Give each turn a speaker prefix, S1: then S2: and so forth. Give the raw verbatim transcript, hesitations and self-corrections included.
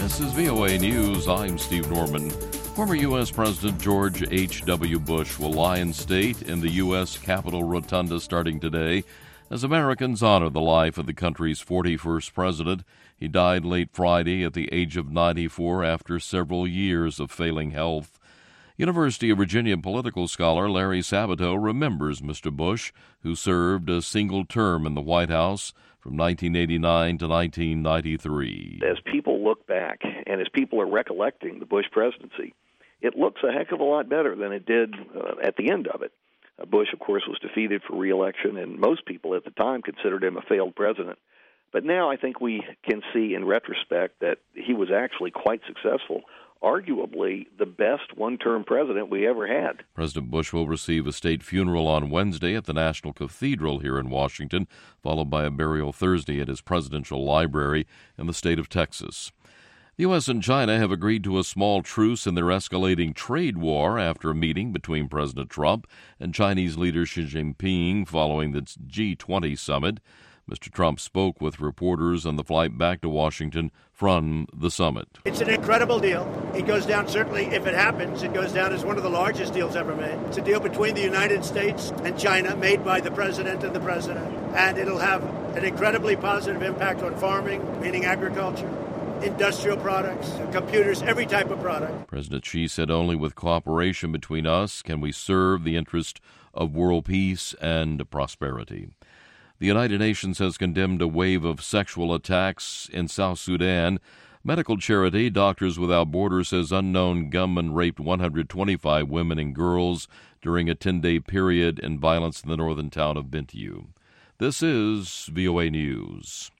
S1: This is V O A News. I'm Steve Norman. Former U S. President George H W. Bush will lie in state in the U S. Capitol Rotunda starting today as Americans honor the life of the country's forty-first president. He died late Friday at the age of ninety-four after several years of failing health. University of Virginia political scholar Larry Sabato remembers Mister Bush, who served a single term in the White House from nineteen eighty-nine to nineteen ninety-three.
S2: As people look back and as people are recollecting the Bush presidency, it looks a heck of a lot better than it did uh, at the end of it. Uh, Bush, of course, was defeated for re-election, and most people at the time considered him a failed president. But now I think we can see in retrospect that he was actually quite successful, arguably the best one-term president we ever had.
S1: President Bush will receive a state funeral on Wednesday at the National Cathedral here in Washington, followed by a burial Thursday at his presidential library in the state of Texas. The U S and China have agreed to a small truce in their escalating trade war after a meeting between President Trump and Chinese leader Xi Jinping following the G twenty summit. Mister Trump spoke with reporters on the flight back to Washington from the summit.
S3: It's an incredible deal. It goes down, certainly, if it happens, it goes down as one of the largest deals ever made. It's a deal between the United States and China made by the president and the president. And it'll have an incredibly positive impact on farming, meaning agriculture, industrial products, computers, every type of product.
S1: President Xi said only with cooperation between us can we serve the interest of world peace and prosperity. The United Nations has condemned a wave of sexual attacks in South Sudan. Medical charity Doctors Without Borders says unknown gunmen raped one hundred twenty-five women and girls during a ten-day period in violence in the northern town of Bentiu. This is V O A News.